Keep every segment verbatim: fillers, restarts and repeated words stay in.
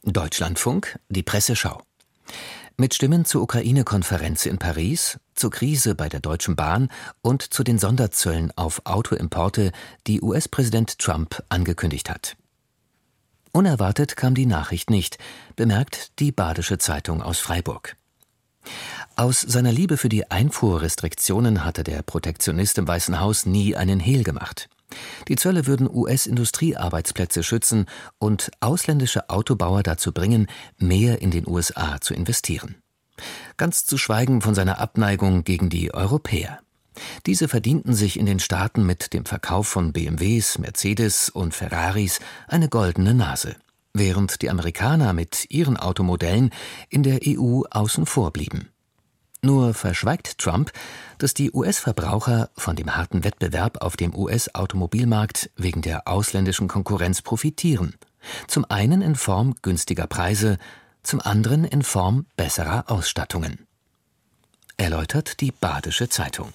Deutschlandfunk, die Presseschau. Mit Stimmen zur Ukraine-Konferenz in Paris, zur Krise bei der Deutschen Bahn und zu den Sonderzöllen auf Autoimporte, die U S-Präsident Trump angekündigt hat. Unerwartet kam die Nachricht nicht, bemerkt die Badische Zeitung aus Freiburg. Aus seiner Liebe für die Einfuhrrestriktionen hatte der Protektionist im Weißen Haus nie einen Hehl gemacht. Die Zölle würden U S-Industriearbeitsplätze schützen und ausländische Autobauer dazu bringen, mehr in den U S A zu investieren. Ganz zu schweigen von seiner Abneigung gegen die Europäer. Diese verdienten sich in den Staaten mit dem Verkauf von B M Ws, Mercedes und Ferraris eine goldene Nase, während die Amerikaner mit ihren Automodellen in der E U außen vor blieben. Nur verschweigt Trump, dass die U S-Verbraucher von dem harten Wettbewerb auf dem U S-Automobilmarkt wegen der ausländischen Konkurrenz profitieren. Zum einen in Form günstiger Preise, zum anderen in Form besserer Ausstattungen. Erläutert die Badische Zeitung.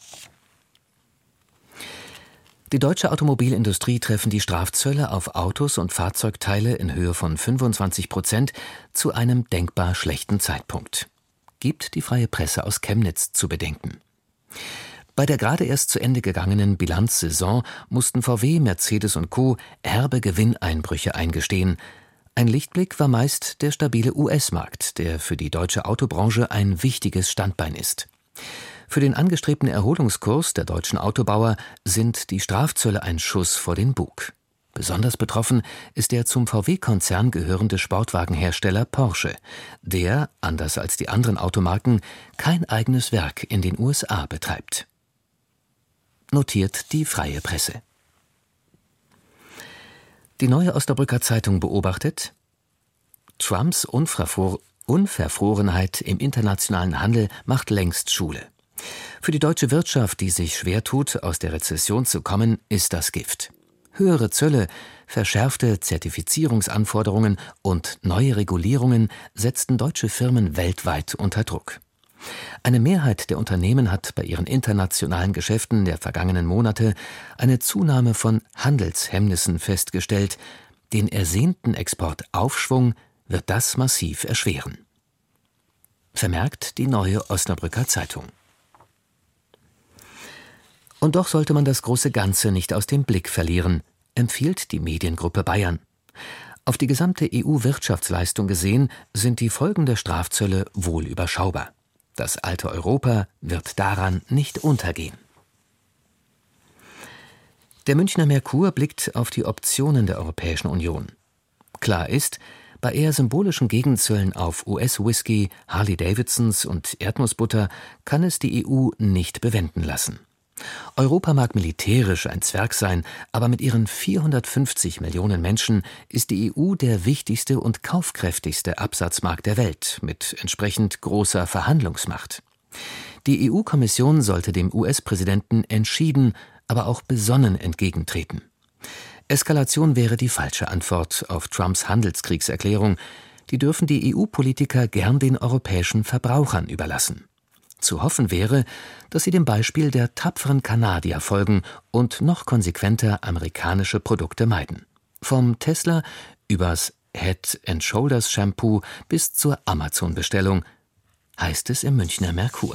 Die deutsche Automobilindustrie treffen die Strafzölle auf Autos und Fahrzeugteile in Höhe von fünfundzwanzig Prozent zu einem denkbar schlechten Zeitpunkt. Gibt die Freie Presse aus Chemnitz zu bedenken. Bei der gerade erst zu Ende gegangenen Bilanzsaison mussten V W, Mercedes und Co. herbe Gewinneinbrüche eingestehen. Ein Lichtblick war meist der stabile U S-Markt, der für die deutsche Autobranche ein wichtiges Standbein ist. Für den angestrebten Erholungskurs der deutschen Autobauer sind die Strafzölle ein Schuss vor den Bug. Besonders betroffen ist der zum V W-Konzern gehörende Sportwagenhersteller Porsche, der, anders als die anderen Automarken, kein eigenes Werk in den U S A betreibt. Notiert die Freie Presse. Die Neue Osnabrücker Zeitung beobachtet: Trumps Unverfro- Unverfrorenheit im internationalen Handel macht längst Schule. Für die deutsche Wirtschaft, die sich schwer tut, aus der Rezession zu kommen, ist das Gift. Höhere Zölle, verschärfte Zertifizierungsanforderungen und neue Regulierungen setzten deutsche Firmen weltweit unter Druck. Eine Mehrheit der Unternehmen hat bei ihren internationalen Geschäften der vergangenen Monate eine Zunahme von Handelshemmnissen festgestellt. Den ersehnten Exportaufschwung wird das massiv erschweren. Vermerkt die Neue Osnabrücker Zeitung. Und doch sollte man das große Ganze nicht aus dem Blick verlieren, empfiehlt die Mediengruppe Bayern. Auf die gesamte E U-Wirtschaftsleistung gesehen sind die Folgen der Strafzölle wohl überschaubar. Das alte Europa wird daran nicht untergehen. Der Münchner Merkur blickt auf die Optionen der Europäischen Union. Klar ist, bei eher symbolischen Gegenzöllen auf U S-Whisky, Harley-Davidsons und Erdnussbutter kann es die E U nicht bewenden lassen. Europa mag militärisch ein Zwerg sein, aber mit ihren vierhundertfünfzig Millionen Menschen ist die E U der wichtigste und kaufkräftigste Absatzmarkt der Welt mit entsprechend großer Verhandlungsmacht. Die E U-Kommission sollte dem U S-Präsidenten entschieden, aber auch besonnen entgegentreten. Eskalation wäre die falsche Antwort auf Trumps Handelskriegserklärung. Die dürfen die E U-Politiker gern den europäischen Verbrauchern überlassen. Zu hoffen wäre, dass sie dem Beispiel der tapferen Kanadier folgen und noch konsequenter amerikanische Produkte meiden. Vom Tesla übers Head and Shoulders Shampoo bis zur Amazon-Bestellung, heißt es im Münchner Merkur.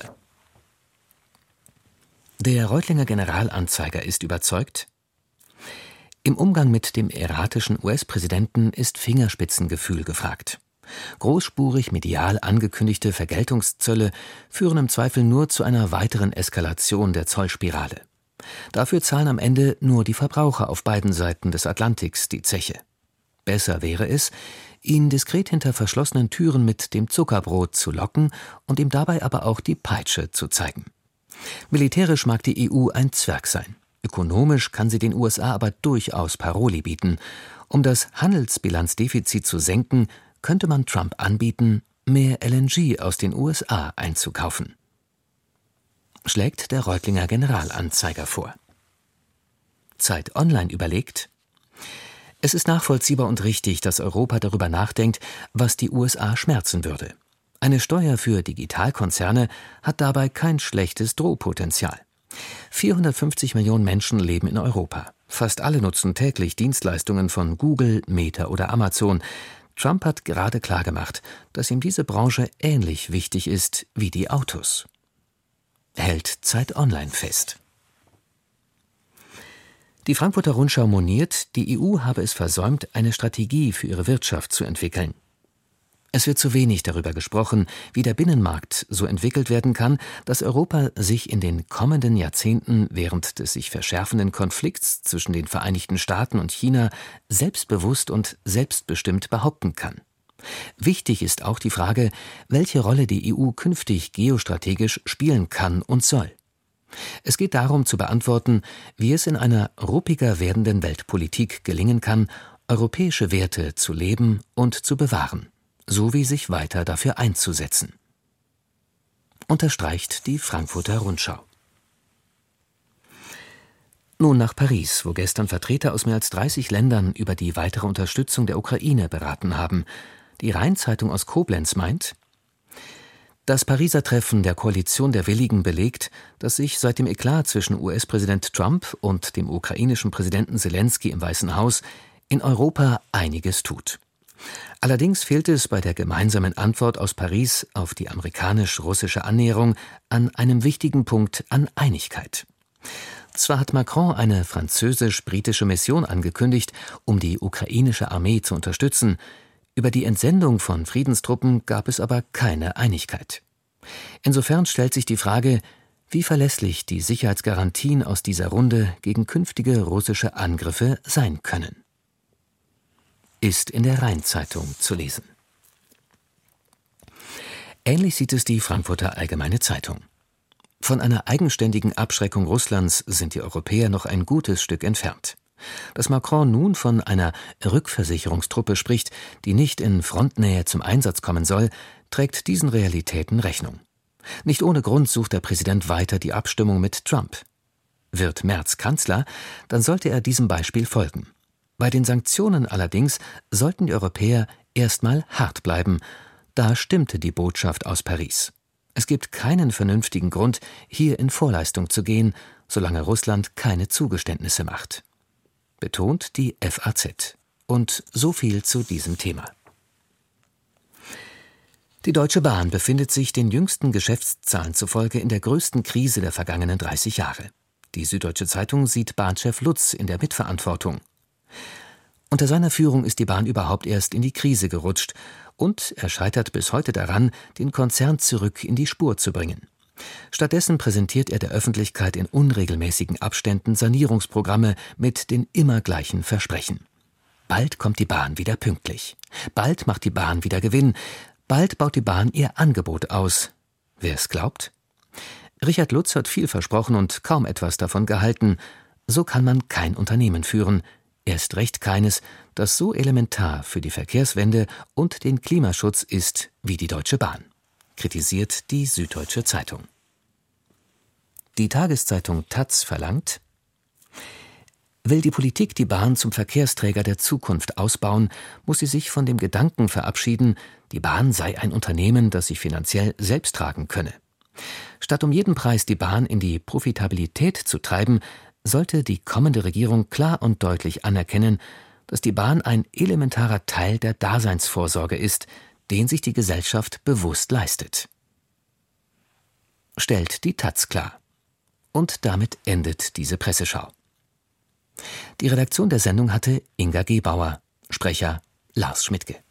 Der Reutlinger Generalanzeiger ist überzeugt: Im Umgang mit dem erratischen U S-Präsidenten ist Fingerspitzengefühl gefragt. Großspurig medial angekündigte Vergeltungszölle führen im Zweifel nur zu einer weiteren Eskalation der Zollspirale. Dafür zahlen am Ende nur die Verbraucher auf beiden Seiten des Atlantiks die Zeche. Besser wäre es, ihn diskret hinter verschlossenen Türen mit dem Zuckerbrot zu locken und ihm dabei aber auch die Peitsche zu zeigen. Militärisch mag die E U ein Zwerg sein. Ökonomisch kann sie den U S A aber durchaus Paroli bieten. Um das Handelsbilanzdefizit zu senken, könnte man Trump anbieten, mehr L N G aus den U S A einzukaufen. Schlägt der Reutlinger Generalanzeiger vor. Zeit Online überlegt: Es ist nachvollziehbar und richtig, dass Europa darüber nachdenkt, was die U S A schmerzen würde. Eine Steuer für Digitalkonzerne hat dabei kein schlechtes Drohpotenzial. vierhundertfünfzig Millionen Menschen leben in Europa. Fast alle nutzen täglich Dienstleistungen von Google, Meta oder Amazon. Trump hat gerade klargemacht, dass ihm diese Branche ähnlich wichtig ist wie die Autos. Hält Zeit Online fest. Die Frankfurter Rundschau moniert, die E U habe es versäumt, eine Strategie für ihre Wirtschaft zu entwickeln. Es wird zu wenig darüber gesprochen, wie der Binnenmarkt so entwickelt werden kann, dass Europa sich in den kommenden Jahrzehnten während des sich verschärfenden Konflikts zwischen den Vereinigten Staaten und China selbstbewusst und selbstbestimmt behaupten kann. Wichtig ist auch die Frage, welche Rolle die E U künftig geostrategisch spielen kann und soll. Es geht darum zu beantworten, wie es in einer ruppiger werdenden Weltpolitik gelingen kann, europäische Werte zu leben und zu bewahren, sowie sich weiter dafür einzusetzen. Unterstreicht die Frankfurter Rundschau. Nun nach Paris, wo gestern Vertreter aus mehr als dreißig Ländern über die weitere Unterstützung der Ukraine beraten haben. Die Rhein-Zeitung aus Koblenz meint: Das Pariser Treffen der Koalition der Willigen belegt, dass sich seit dem Eklat zwischen U S-Präsident Trump und dem ukrainischen Präsidenten Selenskyj im Weißen Haus in Europa einiges tut. Allerdings fehlt es bei der gemeinsamen Antwort aus Paris auf die amerikanisch-russische Annäherung an einem wichtigen Punkt an Einigkeit. Zwar hat Macron eine französisch-britische Mission angekündigt, um die ukrainische Armee zu unterstützen, über die Entsendung von Friedenstruppen gab es aber keine Einigkeit. Insofern stellt sich die Frage, wie verlässlich die Sicherheitsgarantien aus dieser Runde gegen künftige russische Angriffe sein können. Ist in der Rhein-Zeitung zu lesen. Ähnlich sieht es die Frankfurter Allgemeine Zeitung. Von einer eigenständigen Abschreckung Russlands sind die Europäer noch ein gutes Stück entfernt. Dass Macron nun von einer Rückversicherungstruppe spricht, die nicht in Frontnähe zum Einsatz kommen soll, trägt diesen Realitäten Rechnung. Nicht ohne Grund sucht der Präsident weiter die Abstimmung mit Trump. Wird Merz Kanzler, dann sollte er diesem Beispiel folgen. Bei den Sanktionen allerdings sollten die Europäer erstmal hart bleiben. Da stimmte die Botschaft aus Paris. Es gibt keinen vernünftigen Grund, hier in Vorleistung zu gehen, solange Russland keine Zugeständnisse macht. Betont die F A Z. Und so viel zu diesem Thema. Die Deutsche Bahn befindet sich den jüngsten Geschäftszahlen zufolge in der größten Krise der vergangenen dreißig Jahre. Die Süddeutsche Zeitung sieht Bahnchef Lutz in der Mitverantwortung. Unter seiner Führung ist die Bahn überhaupt erst in die Krise gerutscht und er scheitert bis heute daran, den Konzern zurück in die Spur zu bringen. Stattdessen präsentiert er der Öffentlichkeit in unregelmäßigen Abständen Sanierungsprogramme mit den immer gleichen Versprechen. Bald kommt die Bahn wieder pünktlich. Bald macht die Bahn wieder Gewinn. Bald baut die Bahn ihr Angebot aus. Wer es glaubt? Richard Lutz hat viel versprochen und kaum etwas davon gehalten. So kann man kein Unternehmen führen. Erst recht keines, das so elementar für die Verkehrswende und den Klimaschutz ist wie die Deutsche Bahn. Kritisiert die Süddeutsche Zeitung. Die Tageszeitung Taz verlangt: Will die Politik die Bahn zum Verkehrsträger der Zukunft ausbauen, muss sie sich von dem Gedanken verabschieden, die Bahn sei ein Unternehmen, das sich finanziell selbst tragen könne. Statt um jeden Preis die Bahn in die Profitabilität zu treiben, sollte die kommende Regierung klar und deutlich anerkennen, dass die Bahn ein elementarer Teil der Daseinsvorsorge ist, den sich die Gesellschaft bewusst leistet. Stellt die Taz klar. Und damit endet diese Presseschau. Die Redaktion der Sendung hatte Inga Gebauer, Sprecher Lars Schmidtke.